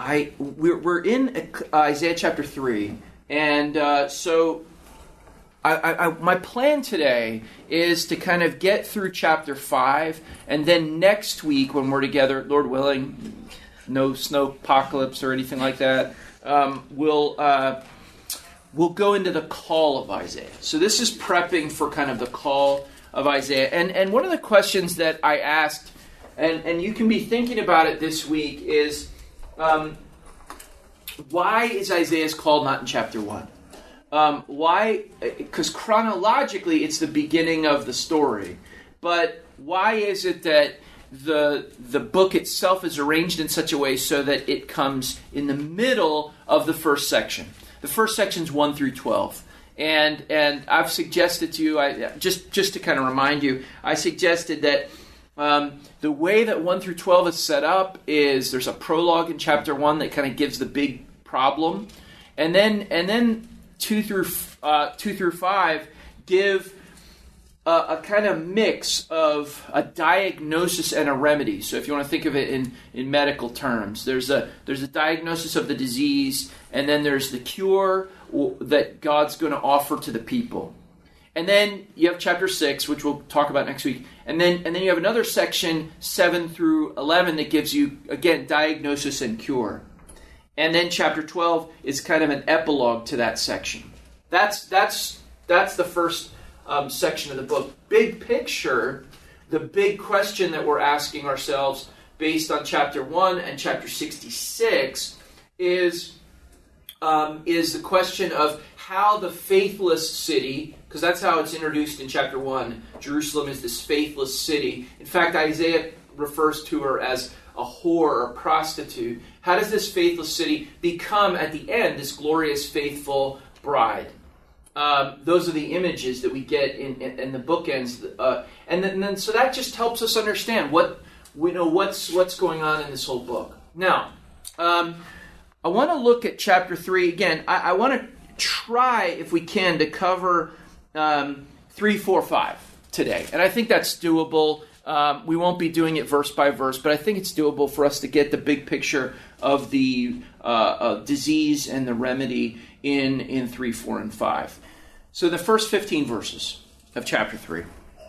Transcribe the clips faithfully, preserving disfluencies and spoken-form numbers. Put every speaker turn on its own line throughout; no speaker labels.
I we're, we're in Isaiah chapter three, and uh, so I, I, I, my plan today is to kind of get through chapter five, and then next week when we're together, Lord willing, no snow apocalypse or anything like that, um, we'll uh, we'll go into the call of Isaiah. So this is prepping for kind of the call of Isaiah, and and one of the questions that I asked, and and you can be thinking about it this week, is um, why is Isaiah's call not in chapter one? Um, why? Because chronologically it's the beginning of the story, but why is it that the the book itself is arranged in such a way so that it comes in the middle of the first section? The first section's one through twelve. And and I've suggested to you, I, just, just to kind of remind you, I suggested that um, the way that one through twelve is set up is there's a prologue in chapter one that kind of gives the big problem, and then and then two through uh, two through five give a, a kind of mix of a diagnosis and a remedy. So if you want to think of it in, in medical terms, there's a there's a diagnosis of the disease, and then there's the cure that God's going to offer to the people. And then you have chapter six, which we'll talk about next week. And then and then you have another section, seven through eleven, that gives you, again, diagnosis and cure. And then chapter twelve is kind of an epilogue to that section. That's that's that's the first um, section of the book. Big picture, the big question that we're asking ourselves based on chapter one and chapter sixty-six is... Um, is the question of how the faithless city, because that's how it's introduced in chapter one, Jerusalem is this faithless city. In fact, Isaiah refers to her as a whore or a prostitute. How does this faithless city become, at the end, this glorious, faithful bride? Um, those are the images that we get in, in, in the bookends. Uh, and, then, and then, so that just helps us understand what we know what's what's going on in this whole book. Now, um, I want to look at chapter three again. I, I want to try, if we can, to cover um, three, four, five today, and I think that's doable. Um, we won't be doing it verse by verse, but I think it's doable for us to get the big picture of the uh, uh, disease and the remedy in in three, four, and five. So the first fifteen verses of chapter three.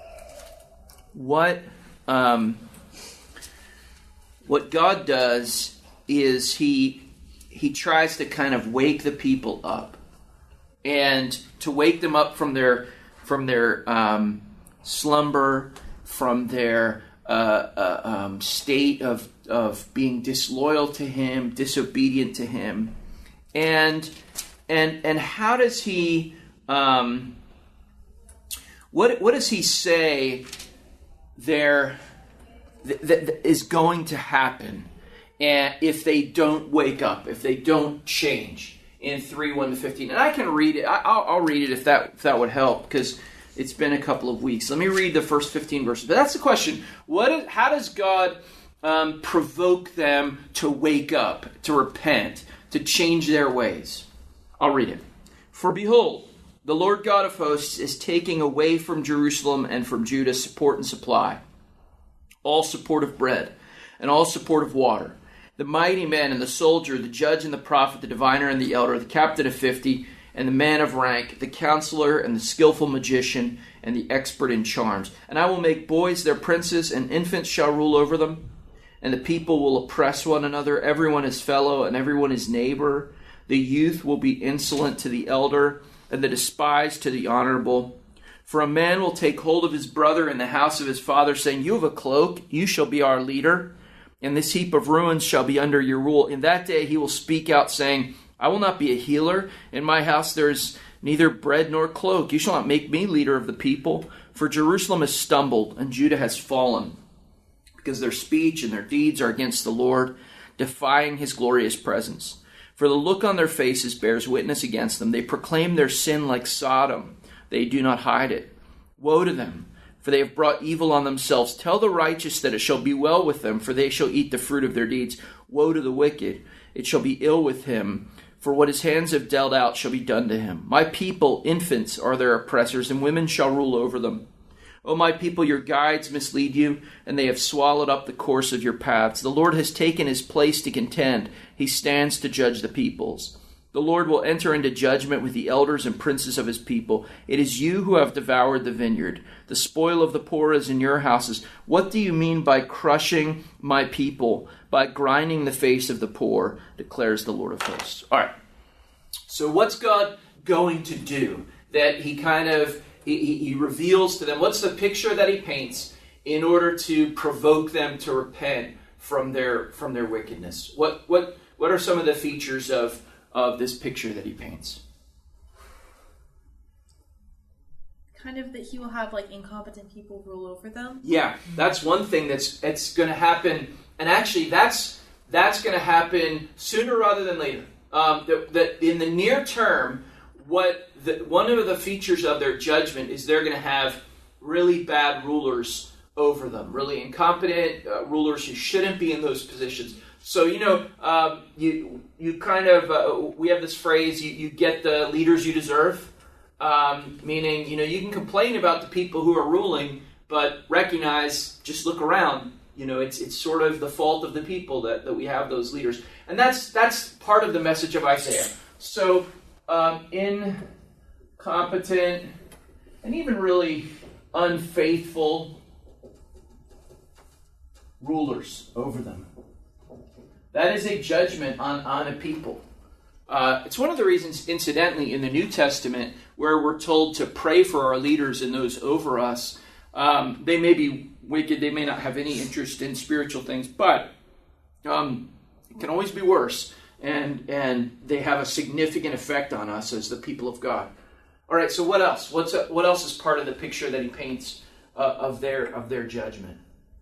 What um, what God does is He. He tries to kind of wake the people up, and to wake them up from their from their um, slumber, from their uh, uh, um, state of of being disloyal to Him, disobedient to Him, and and and how does He um, what what does He say there that, that is going to happen? And if they don't wake up, if they don't change in three, one to fifteen. And I can read it. I, I'll, I'll read it if that if that would help, because it's been a couple of weeks. Let me read the first fifteen verses. But that's the question. What is, how does God um, provoke them to wake up, to repent, to change their ways? I'll read it. For behold, the Lord God of hosts is taking away from Jerusalem and from Judah support and supply, all support of bread and all support of water. The mighty man and the soldier, the judge and the prophet, the diviner and the elder, the captain of fifty, and the man of rank, the counselor and the skillful magician, and the expert in charms. And I will make boys their princes, and infants shall rule over them. And the people will oppress one another, everyone his fellow, and everyone his neighbor. The youth will be insolent to the elder, and the despised to the honorable. For a man will take hold of his brother in the house of his father, saying, You have a cloak, you shall be our leader. And this heap of ruins shall be under your rule. In that day he will speak out, saying, I will not be a healer. In my house there is neither bread nor cloak. You shall not make me leader of the people. For Jerusalem has stumbled, and Judah has fallen, because their speech and their deeds are against the Lord, defying His glorious presence. For the look on their faces bears witness against them. They proclaim their sin like Sodom. They do not hide it. Woe to them! For they have brought evil on themselves. Tell the righteous that it shall be well with them, for they shall eat the fruit of their deeds. Woe to the wicked! It shall be ill with him, for what his hands have dealt out shall be done to him. My people, infants, are their oppressors, and women shall rule over them. O my people, your guides mislead you, and they have swallowed up the course of your paths. The Lord has taken his place to contend. He stands to judge the peoples. The Lord will enter into judgment with the elders and princes of his people. It is you who have devoured the vineyard. The spoil of the poor is in your houses. What do you mean by crushing my people, by grinding the face of the poor, declares the Lord of hosts. All right. So what's God going to do? That he kind of, he, he reveals to them, what's the picture that he paints in order to provoke them to repent from their from their wickedness? What what what are some of the features of of this picture that he paints?
Kind of that he will have like incompetent people rule over them.
Yeah, that's one thing that's it's going to happen, and actually that's that's going to happen sooner rather than later. Um, that, that in the near term, what the, one of the features of their judgment is they're going to have really bad rulers over them, really incompetent uh, rulers who shouldn't be in those positions. So, you know, um, you you kind of, uh, we have this phrase, you, you get the leaders you deserve, um, meaning, you know, you can complain about the people who are ruling, but recognize, just look around, you know, it's it's sort of the fault of the people that, that we have those leaders. And that's that's part of the message of Isaiah. So, um, incompetent and even really unfaithful rulers over them. That is a judgment on, on a people. Uh, it's one of the reasons, incidentally, in the New Testament, where we're told to pray for our leaders and those over us. Um, they may be wicked, they may not have any interest in spiritual things, but um, it can always be worse, and and they have a significant effect on us as the people of God. All right, so what else? What's a, what else is part of the picture that he paints uh, of their of their judgment?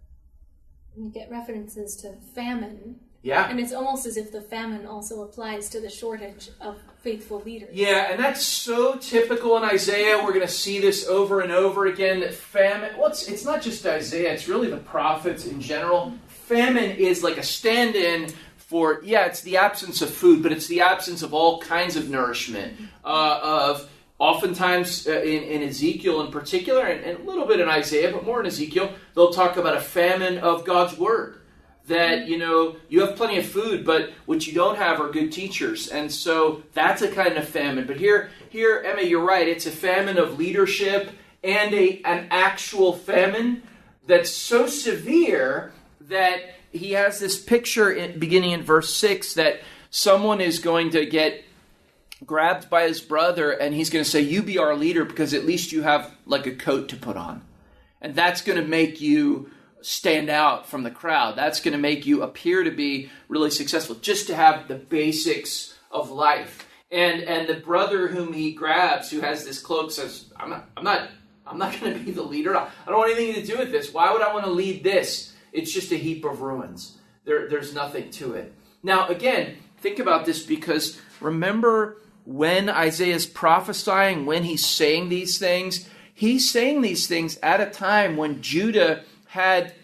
You get references to famine.
Yeah.
And it's almost as if the famine also applies to the shortage of faithful leaders.
Yeah, and that's so typical in Isaiah. We're going to see this over and over again, that famine, well, it's, it's not just Isaiah, it's really the prophets in general. Famine is like a stand-in for, yeah, it's the absence of food, but it's the absence of all kinds of nourishment. Uh, of oftentimes uh, in, in Ezekiel in particular, and, and a little bit in Isaiah, but more in Ezekiel, they'll talk about a famine of God's word. That, you know, you have plenty of food, but what you don't have are good teachers. And so that's a kind of famine. But here, here, Emma, you're right. It's a famine of leadership and a an actual famine that's so severe that he has this picture in, beginning in verse six that someone is going to get grabbed by his brother and he's going to say, you be our leader because at least you have like a coat to put on. And that's going to make you stand out from the crowd. That's going to make you appear to be really successful, just to have the basics of life. And and the brother whom he grabs, who has this cloak, says, I'm not I'm not I'm not going to be the leader. I don't want anything to do with this. Why would I want to lead this? It's just a heap of ruins. There there's nothing to it. Now again, think about this, because remember when Isaiah's prophesying, when he's saying these things, he's saying these things at a time when Judah had,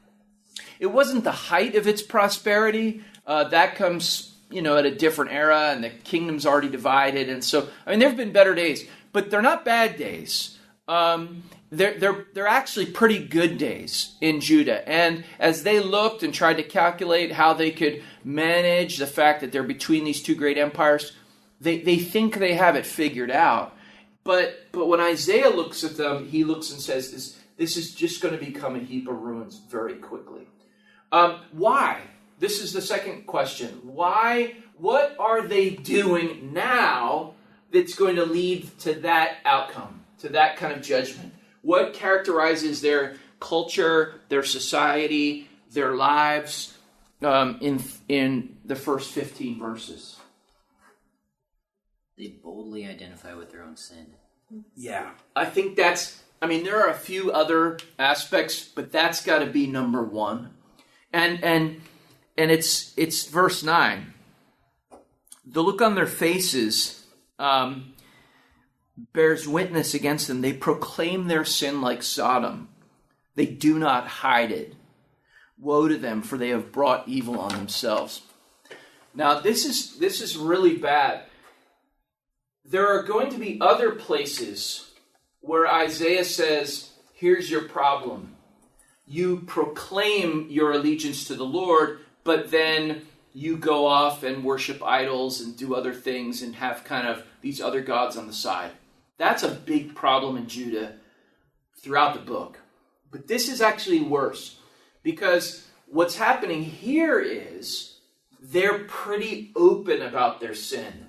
it wasn't the height of its prosperity. Uh, that comes, you know, at a different era, and the kingdom's already divided. And so, I mean, there have been better days, but they're not bad days. Um, they're, they're, they're actually pretty good days in Judah. And as they looked and tried to calculate how they could manage the fact that they're between these two great empires, they, they think they have it figured out. But, but when Isaiah looks at them, he looks and says, this, This is just going to become a heap of ruins very quickly. Um, why? This is the second question. Why? What are they doing now that's going to lead to that outcome, to that kind of judgment? What characterizes their culture, their society, their lives um, in in the first fifteen verses?
They boldly identify with their own sin.
Yeah, I think that's, I mean, there are a few other aspects, but that's got to be number one. And and and it's it's verse nine. The look on their faces um, bears witness against them. They proclaim their sin like Sodom. They do not hide it. Woe to them, for they have brought evil on themselves. Now, this is this is really bad. There are going to be other places where Isaiah says, here's your problem. You proclaim your allegiance to the Lord, but then you go off and worship idols and do other things and have kind of these other gods on the side. That's a big problem in Judah throughout the book. But this is actually worse, because what's happening here is they're pretty open about their sin.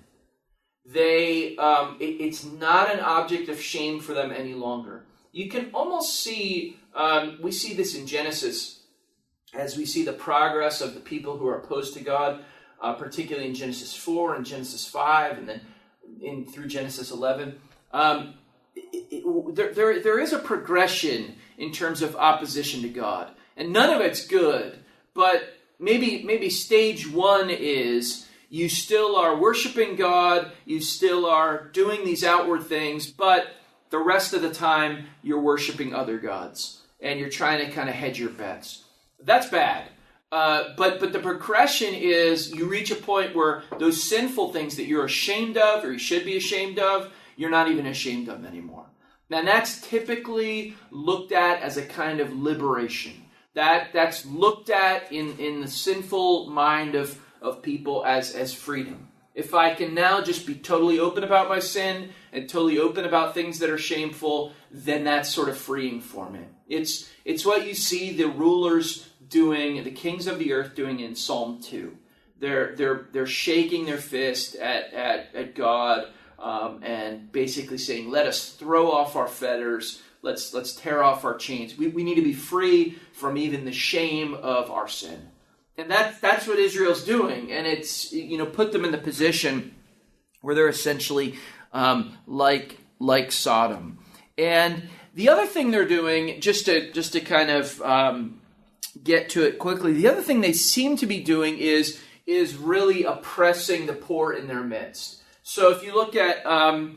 They, um, it, it's not an object of shame for them any longer. You can almost see, um, we see this in Genesis, as we see the progress of the people who are opposed to God, uh, particularly in Genesis four and Genesis five, and then in through Genesis eleven. Um, it, it, there, there, there is a progression in terms of opposition to God, and none of it's good. But maybe, maybe stage one is you still are worshiping God, you still are doing these outward things, but the rest of the time you're worshiping other gods, and you're trying to kind of hedge your bets. That's bad. Uh, but but the progression is you reach a point where those sinful things that you're ashamed of, or you should be ashamed of, you're not even ashamed of anymore. Now that's typically looked at as a kind of liberation. That that's looked at in, in the sinful mind of, of people as, as freedom. If I can now just be totally open about my sin and totally open about things that are shameful, then that's sort of freeing for me. It's it's what you see the rulers doing, the kings of the earth doing in Psalm two. They're they're they're shaking their fist at at, at God um, and basically saying, "Let us throw off our fetters. Let's let's tear off our chains. We we need to be free from even the shame of our sin." And that's that's what Israel's doing, and it's, you know, put them in the position where they're essentially um, like like Sodom. And the other thing they're doing, just to just to kind of um, get to it quickly, the other thing they seem to be doing is is really oppressing the poor in their midst. So if you look at um,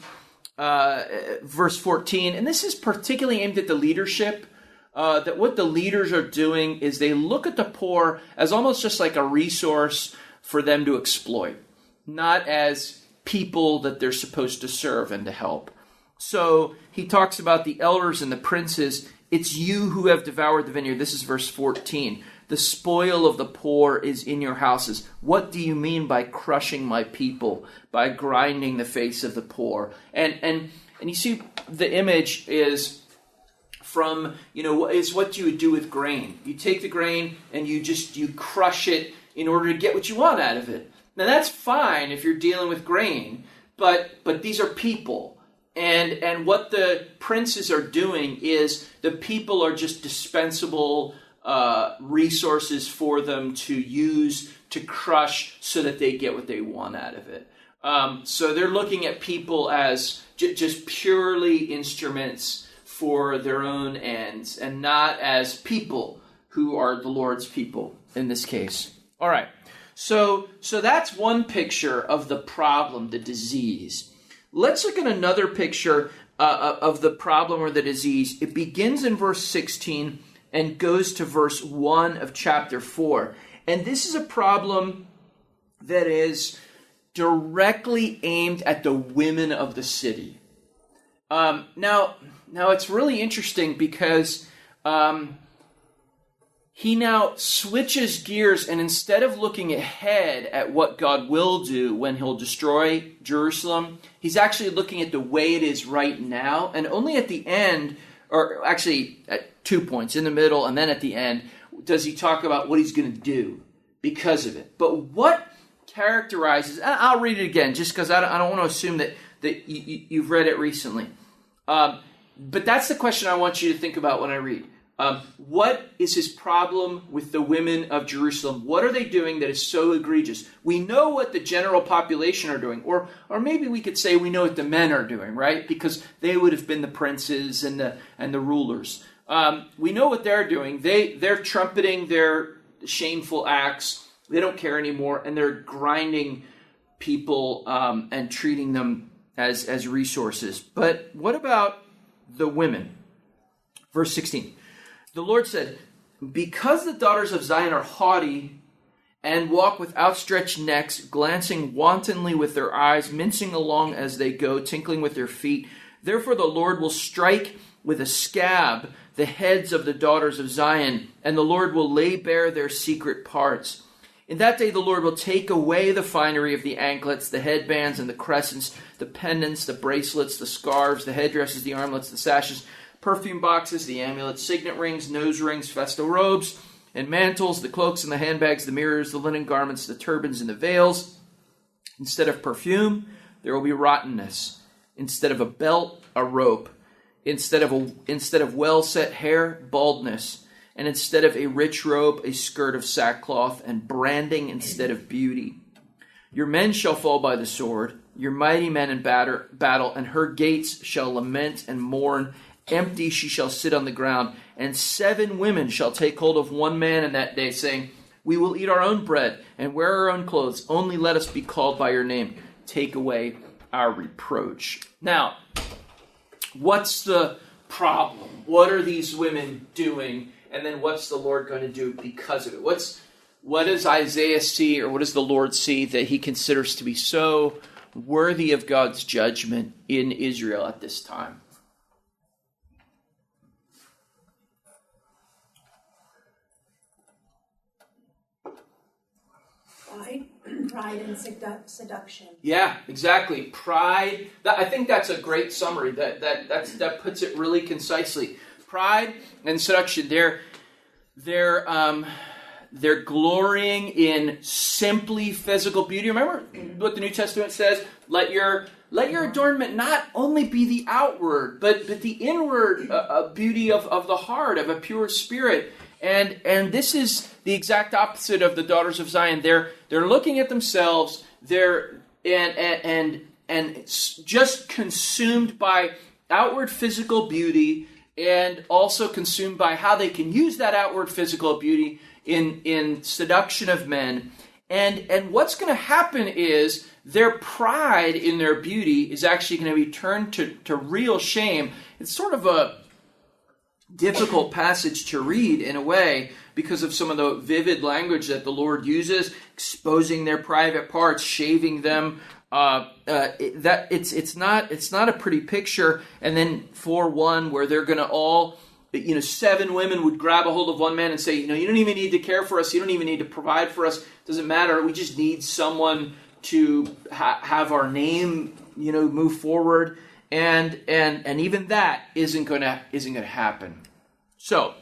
uh, verse fourteen, and this is particularly aimed at the leadership. Uh, that what the leaders are doing is they look at the poor as almost just like a resource for them to exploit, not as people that they're supposed to serve and to help. So he talks about the elders and the princes. It's you who have devoured the vineyard. This is verse fourteen. The spoil of the poor is in your houses. What do you mean by crushing my people, by grinding the face of the poor? And and and you see the image is from, you know, is what you would do with grain. You take the grain and you just, you crush it in order to get what you want out of it. Now that's fine if you're dealing with grain, but but these are people. And and what the princes are doing is the people are just dispensable uh, resources for them to use to crush so that they get what they want out of it. Um, so they're looking at people as j- just purely instruments for their own ends, and not as people who are the Lord's people in this case. All right, so so that's one picture of the problem, the disease. Let's look at another picture uh, of the problem or the disease. It begins in verse sixteen and goes to verse one of chapter four. And this is a problem that is directly aimed at the women of the city. Um, now... Now, it's really interesting because um, he now switches gears, and instead of looking ahead at what God will do when he'll destroy Jerusalem, he's actually looking at the way it is right now. And only at the end, or actually at two points, in the middle and then at the end, does he talk about what he's going to do because of it. But what characterizes, and I'll read it again just because I don't, I don't want to assume that, that you, you've read it recently. Um, But that's the question I want you to think about when I read. Um, what is his problem with the women of Jerusalem? What are they doing that is so egregious? We know what the general population are doing. Or or maybe we could say we know what the men are doing, right? Because they would have been the princes and the and the rulers. Um, we know what they're doing. They, they're trumpeting their shameful acts. They don't care anymore. And they're grinding people um, and treating them as, as resources. But what about the women? Verse sixteen. The Lord said, because the daughters of Zion are haughty and walk with outstretched necks, glancing wantonly with their eyes, mincing along as they go, tinkling with their feet, therefore the Lord will strike with a scab the heads of the daughters of Zion, and the Lord will lay bare their secret parts. In that day the Lord will take away the finery of the anklets, the headbands and the crescents, the pendants, the bracelets, the scarves, the headdresses, the armlets, the sashes, perfume boxes, the amulets, signet rings, nose rings, festal robes, and mantles, the cloaks and the handbags, the mirrors, the linen garments, the turbans and the veils. Instead of perfume, there will be rottenness. Instead of a belt, a rope. Instead of a, instead of well-set hair, baldness. And instead of a rich robe, a skirt of sackcloth, and branding instead of beauty. Your men shall fall by the sword, your mighty men in batter, battle, and her gates shall lament and mourn. Empty she shall sit on the ground, and seven women shall take hold of one man in that day, saying, we will eat our own bread and wear our own clothes. Only let us be called by your name. Take away our reproach. Now, what's the problem? What are these women doing? And then what's the Lord going to do because of it? What's what does Isaiah see, or what does the Lord see that he considers to be so worthy of God's judgment in Israel at this time?
Pride, pride and sedu- seduction.
Yeah, exactly. Pride. That, I think that's a great summary. That that that's, that puts it really concisely. Pride and seduction. They're they're um, they're glorying in simply physical beauty. Remember what the New Testament says? Let your let your adornment not only be the outward, but but the inward uh, uh, beauty of, of the heart, of a pure spirit. And and this is the exact opposite of the daughters of Zion. They're they're looking at themselves. They're and and and, and just consumed by outward physical beauty, and also consumed by how they can use that outward physical beauty in in seduction of men. And and what's going to happen is their pride in their beauty is actually going to be turned to to real shame. It's sort of a difficult passage to read in a way because of some of the vivid language that the Lord uses, exposing their private parts, shaving them. Uh, uh, it, that it's it's not it's not a pretty picture. And then for one, where they're going to all, you know, seven women would grab a hold of one man and say, you know, you don't even need to care for us, you don't even need to provide for us. Doesn't matter. We just need someone to ha- have our name, you know, move forward. And and and even that isn't gonna isn't gonna happen. So,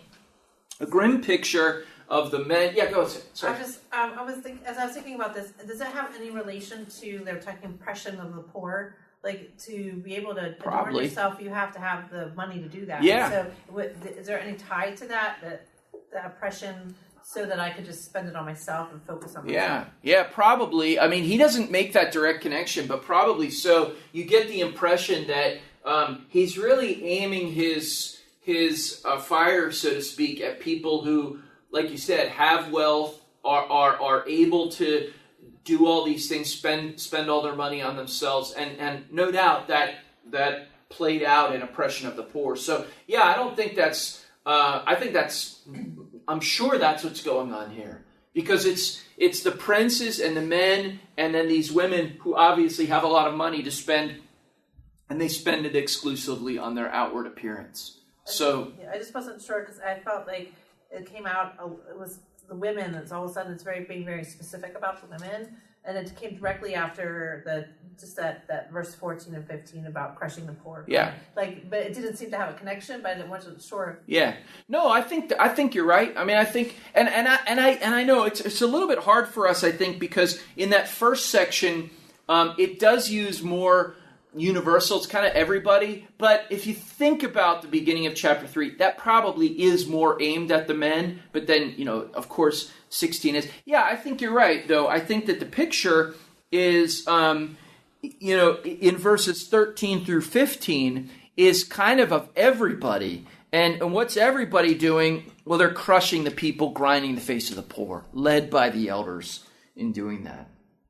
a grim picture of the men. Yeah, go ahead. Sorry.
I just um, I was think as I was thinking about this. Does it have any relation to their tech impression of the poor? Like, to be able to adorn
Probably.
yourself, you have to have the money to do that.
Yeah.
So, what, is there any tie to that? That the oppression, so that I could just spend it on myself and focus on myself.
Yeah, yeah, probably. I mean, he doesn't make that direct connection, but probably so. You get the impression that um, he's really aiming his his uh, fire, so to speak, at people who, like you said, have wealth, are are are able to do all these things, spend spend all their money on themselves, and and no doubt that that played out in oppression of the poor. So yeah, I don't think that's. Uh, I think that's. I'm sure that's what's going on here, because it's it's the princes and the men, and then these women who obviously have a lot of money to spend, and they spend it exclusively on their outward appearance. So
yeah, I just wasn't sure because I felt like it came out. It was the women. It's all of a sudden it's very being very specific about the women, and it came directly after the just that, that verse fourteen and fifteen about crushing the poor.
Yeah,
like, but it didn't seem to have a connection. But I wasn't sure.
Yeah, no, I think I think you're right. I mean, I think, and and I and I and I know it's it's a little bit hard for us, I think, because in that first section, um, it does use more universal. It's kind of everybody. But if you think about the beginning of chapter three, that probably is more aimed at the men. But then, you know, of course, sixteen is. Yeah, I think you're right, though. I think that the picture is, um, you know, in verses thirteen through fifteen is kind of of everybody. And, and what's everybody doing? Well, they're crushing the people, grinding the face of the poor, led by the elders in doing that.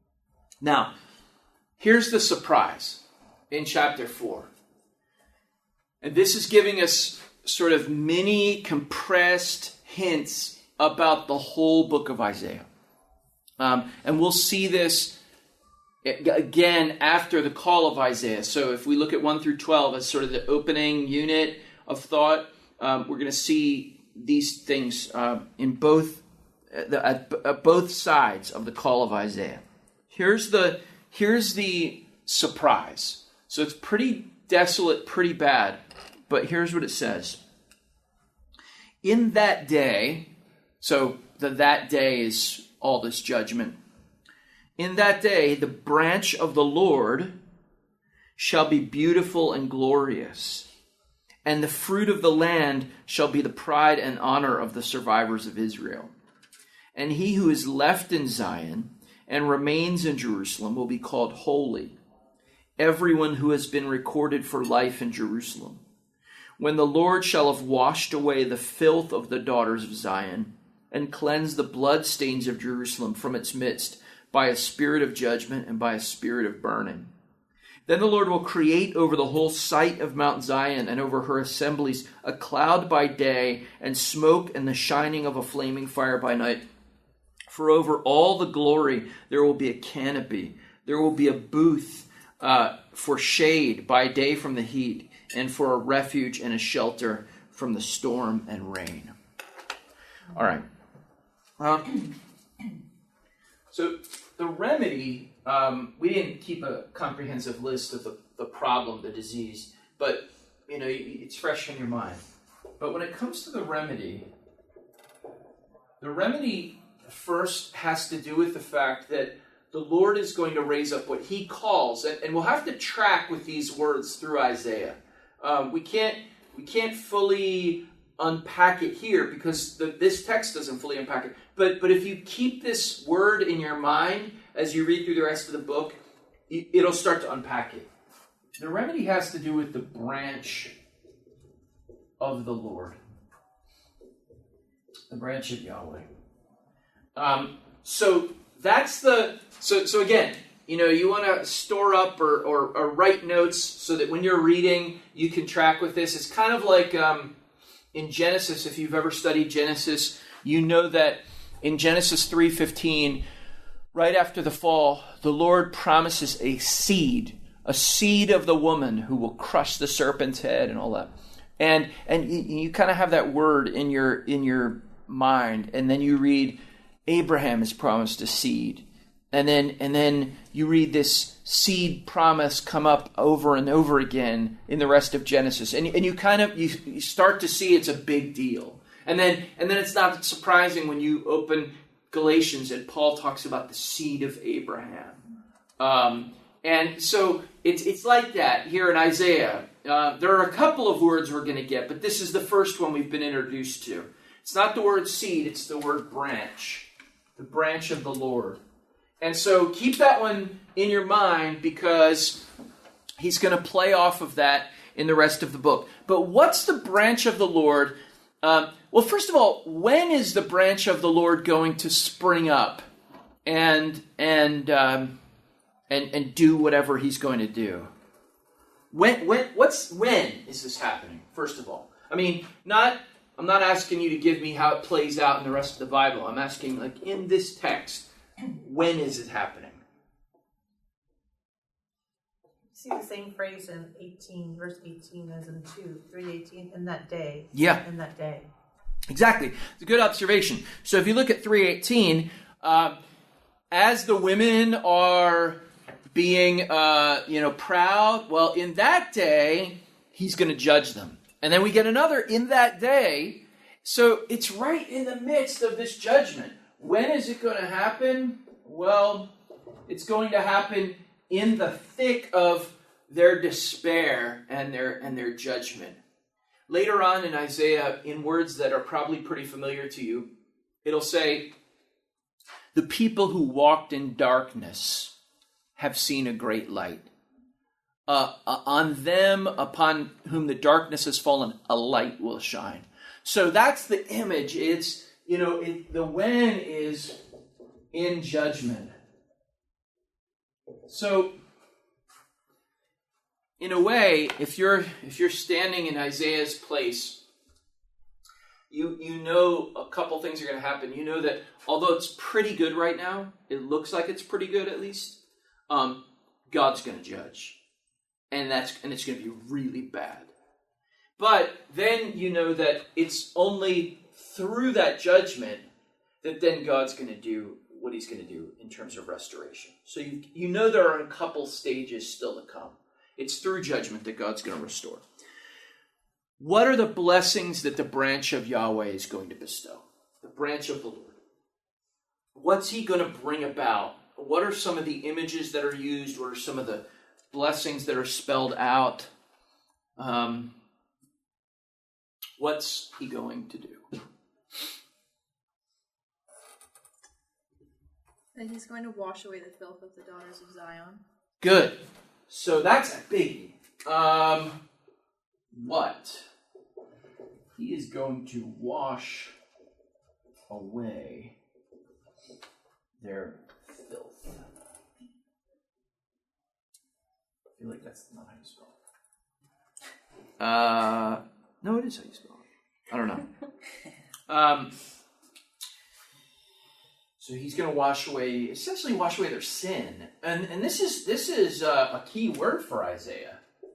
Now, here's the surprise. In chapter four. And this is giving us sort of mini compressed hints about the whole book of Isaiah. Um, and we'll see this again after the call of Isaiah. So if we look at one through twelve as sort of the opening unit, of thought. Um, we're going to see these things uh, in both uh, the, at, at both sides of the call of Isaiah. Here's the here's the surprise. So it's pretty desolate, pretty bad. But here's what it says. In that day, so the that day is all this judgment. In that day, the branch of the Lord shall be beautiful and glorious, and the fruit of the land shall be the pride and honor of the survivors of Israel. And he who is left in Zion and remains in Jerusalem will be called holy, everyone who has been recorded for life in Jerusalem. When the Lord shall have washed away the filth of the daughters of Zion, and cleansed the bloodstains of Jerusalem from its midst, by a spirit of judgment and by a spirit of burning. Then the Lord will create over the whole site of Mount Zion and over her assemblies a cloud by day and smoke and the shining of a flaming fire by night. For over all the glory there will be a canopy. There will be a booth uh, for shade by day from the heat, and for a refuge and a shelter from the storm and rain. All right. Um, So the remedy, um, we didn't keep a comprehensive list of the, the problem, the disease, but, you know, it's fresh in your mind. But when it comes to the remedy, the remedy first has to do with the fact that the Lord is going to raise up what he calls, and, and we'll have to track with these words through Isaiah. Um, we can't we can't fully unpack it here because the, this text doesn't fully unpack it. But but if you keep this word in your mind as you read through the rest of the book, it'll start to unpack it. The remedy has to do with the branch of the Lord. The branch of Yahweh. Um, so that's the... So so again, you know, you want to store up or, or, or write notes so that when you're reading, you can track with this. It's kind of like um, in Genesis, if you've ever studied Genesis, you know that in Genesis three fifteen, right after the fall, the Lord promises a seed, a seed of the woman who will crush the serpent's head and all that. And and you, you kind of have that word in your in your mind, and then you read Abraham is promised a seed. And then and then you read this seed promise come up over and over again in the rest of Genesis. And, and you kind of you, you start to see it's a big deal. And then and then it's not surprising when you open Galatians and Paul talks about the seed of Abraham. Um, and so it's it's like that here in Isaiah. Uh, there are a couple of words we're going to get, but this is the first one we've been introduced to. It's not the word seed, it's the word branch. The branch of the Lord. And so keep that one in your mind because he's going to play off of that in the rest of the book. But what's the branch of the Lord? Um, well, first of all, when is the branch of the Lord going to spring up and and um, and and do whatever he's going to do? When when what's when is this happening? First of all, I mean, not I'm not asking you to give me how it plays out in the rest of the Bible. I'm asking, like, in this text, when is it happening?
See the same phrase in eighteen, verse eighteen as in two, three eighteen, in that day.
Yeah.
In that day.
Exactly. It's a good observation. So if you look at three eighteen, uh, as the women are being, uh, you know, proud, well, in that day, he's going to judge them. And then we get another in that day. So it's right in the midst of this judgment. When is it going to happen? Well, it's going to happen in the thick of their despair and their and their judgment. Later on in Isaiah, in words that are probably pretty familiar to you, it'll say, the people who walked in darkness have seen a great light. Uh, uh, on them, upon whom the darkness has fallen, a light will shine. So that's the image. It's, you know, it, the when is in judgment. So, in a way, if you're if you're standing in Isaiah's place, you you know a couple things are going to happen. You know that although it's pretty good right now, it looks like it's pretty good at least. Um, God's going to judge, and that's and it's going to be really bad. But then you know that it's only through that judgment that then God's going to do what he's going to do in terms of restoration. So you, you know there are a couple stages still to come. It's through judgment that God's going to restore. What are the blessings that the branch of Yahweh is going to bestow? The branch of the Lord. What's he going to bring about? What are some of the images that are used? What are some of the blessings that are spelled out? Um, what's he going to do?
Then he's going to wash away the filth of the daughters of Zion.
Good. So that's a biggie. Um, what? He is going to wash away their filth. I feel like that's not how you spell it. Uh, no, it is how you spell it. I don't know. um, so he's going to wash away, essentially wash away their sin, and and this is this is uh, a key word for Isaiah.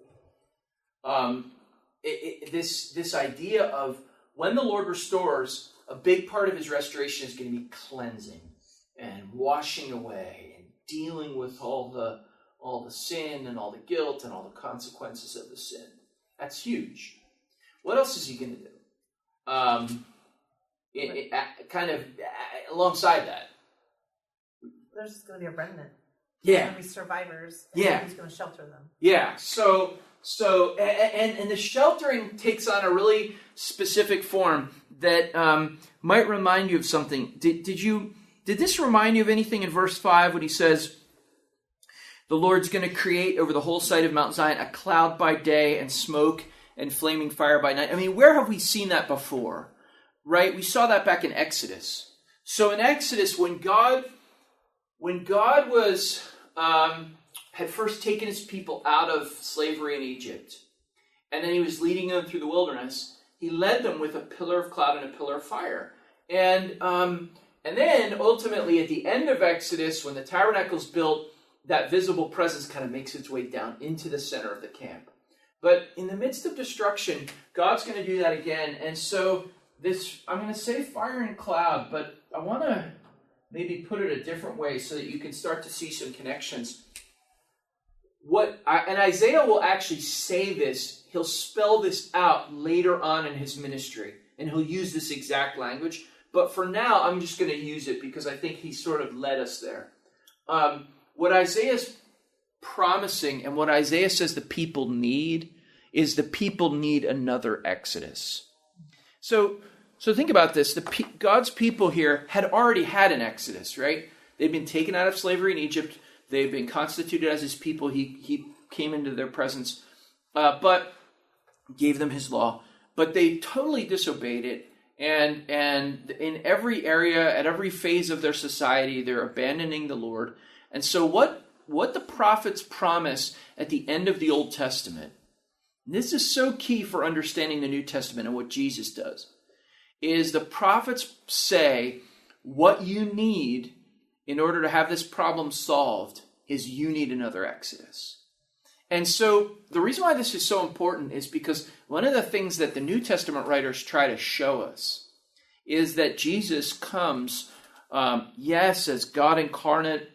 Um, it, it, this this idea of when the Lord restores, a big part of his restoration is going to be cleansing and washing away and dealing with all the all the sin and all the guilt and all the consequences of the sin. That's huge. What else is he going to do? Um, it, it, uh, kind of uh, alongside that.
There's just going to be a remnant.
Yeah.
There's going to be survivors. And
Yeah.
He's going to shelter them.
Yeah. So so and and the sheltering takes on a really specific form that um, might remind you of something. Did did you did this remind you of anything in verse five when he says, the Lord's going to create over the whole site of Mount Zion a cloud by day and smoke and flaming fire by night? I mean, where have we seen that before? Right? We saw that back in Exodus. So in Exodus, when God, when God was um, had first taken his people out of slavery in Egypt, and then he was leading them through the wilderness, he led them with a pillar of cloud and a pillar of fire. And um, and then ultimately at the end of Exodus, when the tabernacle's built, that visible presence kind of makes its way down into the center of the camp. But in the midst of destruction, God's going to do that again. And so this, I'm going to say fire and cloud, but I want to maybe put it a different way so that you can start to see some connections. What I, and Isaiah will actually say this, he'll spell this out later on in his ministry, and he'll use this exact language. But for now, I'm just going to use it because I think he sort of led us there. Um, what Isaiah's promising and what Isaiah says the people need is the people need another Exodus. So, so think about this. The God's people here had already had an Exodus, right? They've been taken out of slavery in Egypt. They've been constituted as his people. He, he came into their presence, uh, but gave them his law. But they totally disobeyed it. And, and in every area, at every phase of their society, they're abandoning the Lord. And so what, what the prophets promise at the end of the Old Testament, this is so key for understanding the New Testament and what Jesus does, is the prophets say what you need in order to have this problem solved is you need another Exodus. And so the reason why this is so important is because one of the things that the New Testament writers try to show us is that Jesus comes, um, yes, as God incarnate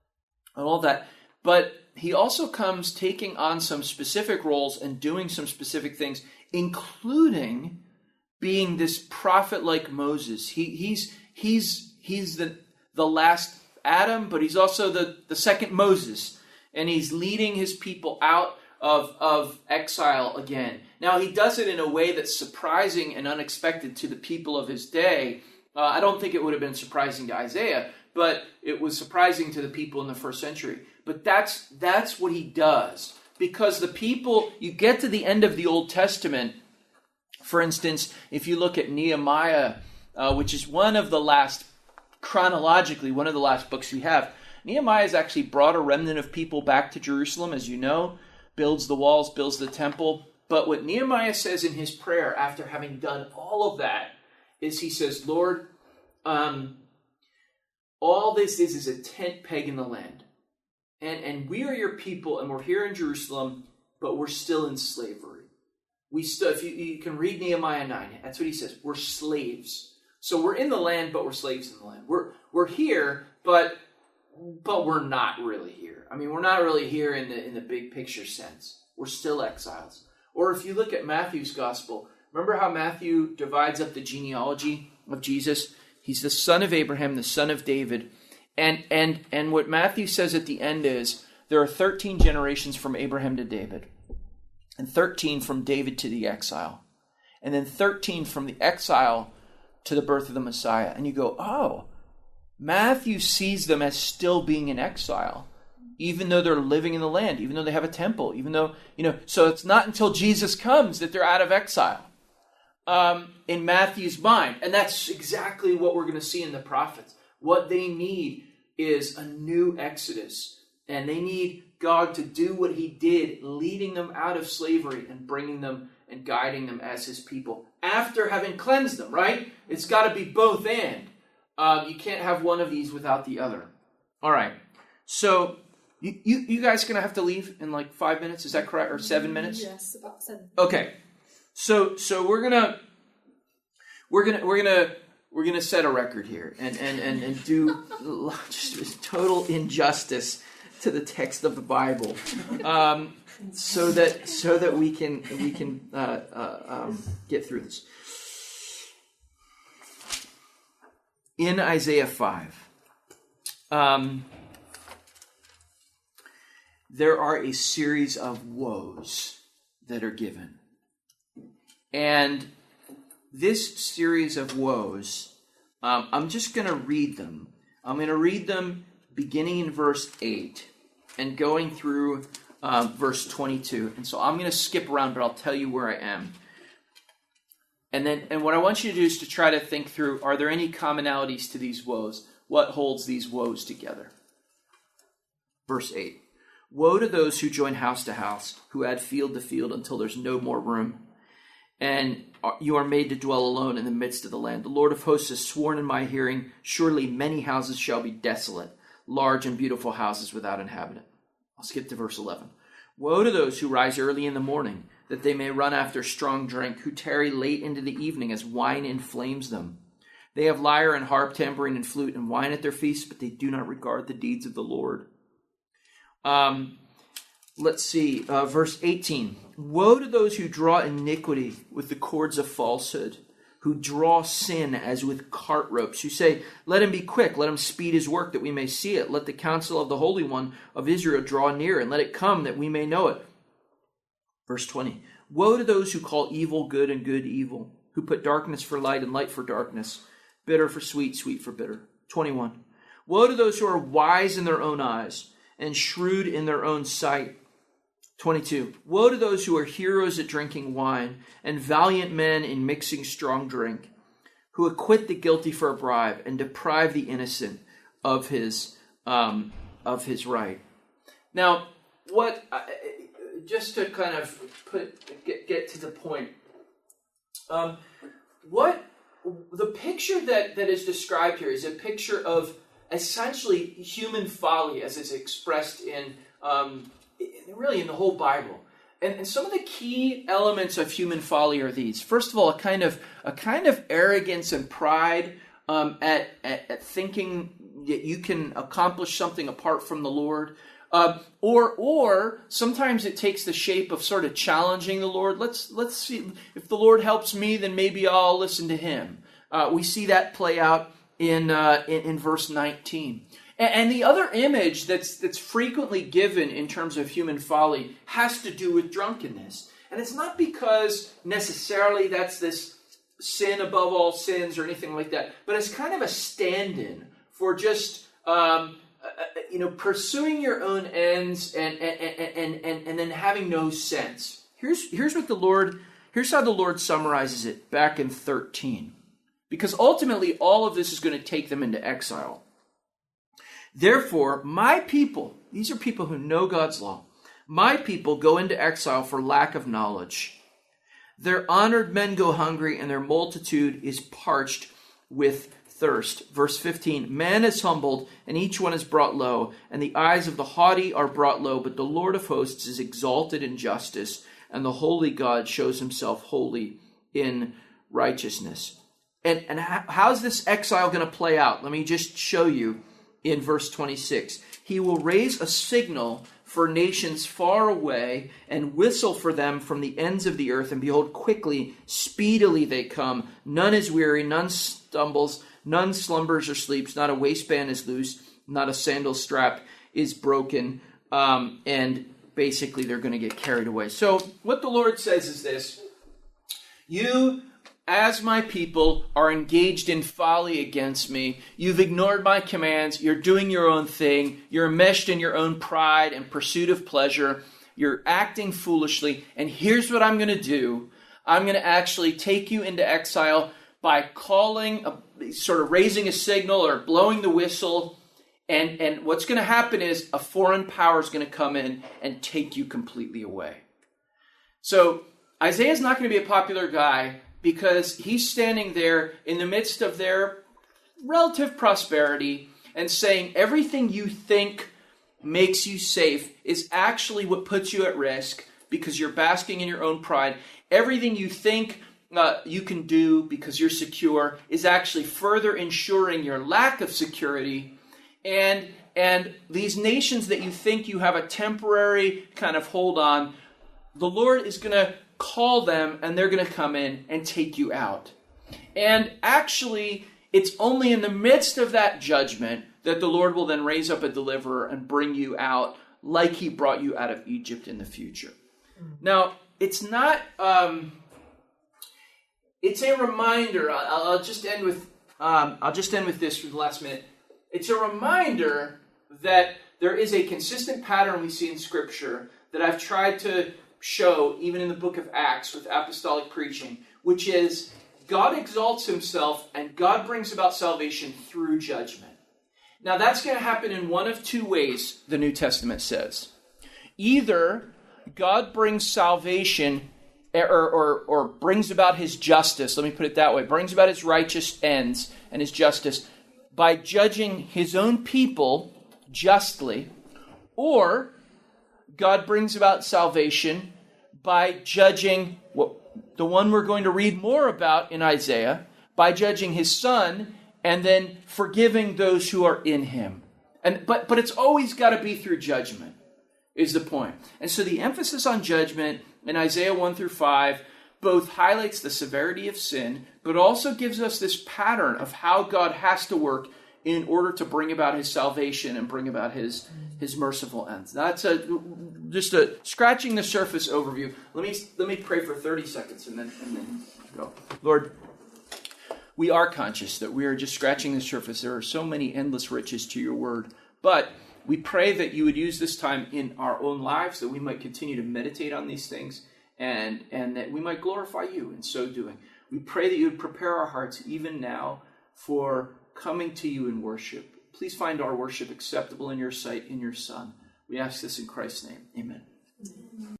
and all that, but he also comes taking on some specific roles and doing some specific things, including being this prophet like Moses. He, he's he's he's the the last Adam, but he's also the, the second Moses. And he's leading his people out of, of exile again. Now, he does it in a way that's surprising and unexpected to the people of his day. Uh, I don't think it would have been surprising to Isaiah, but it was surprising to the people in the first century. But that's that's what he does. Because the people, you get to the end of the Old Testament, for instance, if you look at Nehemiah, uh, which is one of the last, chronologically, one of the last books we have, Nehemiah has actually brought a remnant of people back to Jerusalem, as you know, builds the walls, builds the temple. But what Nehemiah says in his prayer after having done all of that is he says, Lord, um, all this is is a tent peg in the land. And, and we are your people, and we're here in Jerusalem, but we're still in slavery. We still, if you, you can read Nehemiah nine, that's what he says. We're slaves. So we're in the land, but we're slaves in the land. We're we're here, but but we're not really here. I mean, we're not really here in the in the big picture sense. We're still exiles. Or if you look at Matthew's gospel, remember how Matthew divides up the genealogy of Jesus? He's the son of Abraham, the son of David. And and and what Matthew says at the end is there are thirteen generations from Abraham to David, and thirteen from David to the exile, and then thirteen from the exile to the birth of the Messiah. And you go, oh, Matthew sees them as still being in exile, even though they're living in the land, even though they have a temple, even though, you know, so it's not until Jesus comes that they're out of exile um, in Matthew's mind. And that's exactly what we're going to see in the prophets. What they need is a new exodus, and they need God to do what he did, leading them out of slavery and bringing them and guiding them as his people after having cleansed them, right? It's got to be both and. Um, you can't have one of these without the other. All right. So you, you, you guys are going to have to leave in like five minutes. Is that correct? Or seven minutes?
Yes, about seven.
Okay. So so we're going to we're going to we're going to we're going to set a record here and and and, and do just total injustice to the text of the Bible. Um, so that so that we can we can uh, uh, um, get through this. In Isaiah five, um, there are a series of woes that are given. And this series of woes, um, I'm just going to read them. I'm going to read them beginning in verse eight and going through um, verse twenty-two. And so I'm going to skip around, but I'll tell you where I am. And then, and what I want you to do is to try to think through, are there any commonalities to these woes? What holds these woes together? Verse eight. Woe to those who join house to house, who add field to field until there's no more room. And you are made to dwell alone in the midst of the land. The Lord of hosts has sworn in my hearing, surely many houses shall be desolate, large and beautiful houses without inhabitant. I'll skip to verse eleven. Woe to those who rise early in the morning, that they may run after strong drink, who tarry late into the evening as wine inflames them. They have lyre and harp, tambourine and flute and wine at their feasts, but they do not regard the deeds of the Lord. Um, let's see, uh, verse eighteen. Woe to those who draw iniquity with the cords of falsehood, who draw sin as with cart ropes, who say, let him be quick, let him speed his work that we may see it. Let the counsel of the Holy One of Israel draw near, and let it come that we may know it. Verse twenty, woe to those who call evil good and good evil, who put darkness for light and light for darkness, bitter for sweet, sweet for bitter. twenty-one, woe to those who are wise in their own eyes and shrewd in their own sight. twenty-two, woe to those who are heroes at drinking wine and valiant men in mixing strong drink, who acquit the guilty for a bribe and deprive the innocent of his um, of his right. Now, what... Uh, just to kind of put get, get to the point, um, what the picture that, that is described here is a picture of essentially human folly as is expressed in um, really in the whole Bible. And, and some of the key elements of human folly are these. First of all, a kind of a kind of arrogance and pride um, at, at at thinking that you can accomplish something apart from the Lord. Uh, or, or sometimes it takes the shape of sort of challenging the Lord. Let's let's see if the Lord helps me, then maybe I'll listen to Him. Uh, we see that play out in uh, in, in verse nineteen. And, and the other image that's that's frequently given in terms of human folly has to do with drunkenness, and it's not because necessarily that's this sin above all sins or anything like that, but it's kind of a stand-in for just. Um, Uh, you know, pursuing your own ends and and, and and and then having no sense. Here's here's what the Lord, here's how the Lord summarizes it back in thirteen. Because ultimately all of this is going to take them into exile. Therefore, my people, these are people who know God's law, my people go into exile for lack of knowledge. Their honored men go hungry, and their multitude is parched with thirst. Verse fifteen, man is humbled, and each one is brought low, and the eyes of the haughty are brought low, but the Lord of hosts is exalted in justice. and the holy God shows himself holy in righteousness. And, and how's this exile going to play out? Let me just show you in verse twenty-six. He will raise a signal for nations far away and whistle for them from the ends of the earth. And behold, quickly, speedily they come. None is weary, none stumbles, none slumbers or sleeps. Not a waistband is loose, not a sandal strap is broken. Um, and basically they're going to get carried away. So what the Lord says is this: you, as my people, are engaged in folly against me. You've ignored my commands. You're doing your own thing. You're enmeshed in your own pride and pursuit of pleasure. You're acting foolishly. And here's what I'm going to do. I'm going to actually take you into exile by calling, a, sort of raising a signal or blowing the whistle. And, and what's going to happen is a foreign power is going to come in and take you completely away. So Isaiah's not going to be a popular guy, because he's standing there in the midst of their relative prosperity and saying everything you think makes you safe is actually what puts you at risk, because you're basking in your own pride. Everything you think uh, you can do because you're secure is actually further ensuring your lack of security. And, and these nations that you think you have a temporary kind of hold on, the Lord is going to call them, and they're going to come in and take you out. And actually, it's only in the midst of that judgment that the Lord will then raise up a deliverer and bring you out like he brought you out of Egypt in the future. Mm-hmm. Now, it's not, um, it's a reminder. I'll, I'll just end with, um, I'll just end with this for the last minute. It's a reminder that there is a consistent pattern we see in Scripture that I've tried to show even in the book of Acts with apostolic preaching, which is God exalts himself and God brings about salvation through judgment. Now that's going to happen in one of two ways, the New Testament says. Either God brings salvation or, or, or brings about his justice, let me put it that way, brings about his righteous ends and his justice by judging his own people justly, or God brings about salvation by judging what, the one we're going to read more about in Isaiah, by judging his son and then forgiving those who are in him. And but but it's always got to be through judgment, is the point. And so the emphasis on judgment in Isaiah one through five both highlights the severity of sin, but also gives us this pattern of how God has to work in order to bring about his salvation and bring about his, his merciful ends. That's a, just a scratching the surface overview. Let me let me pray for thirty seconds and then, and then go. Lord, we are conscious that we are just scratching the surface. There are so many endless riches to your word. But we pray that you would use this time in our own lives, that we might continue to meditate on these things, and, and that we might glorify you in so doing. We pray that you would prepare our hearts even now for coming to you in worship. Please find our worship acceptable in your sight, in your Son. We ask this in Christ's name. Amen.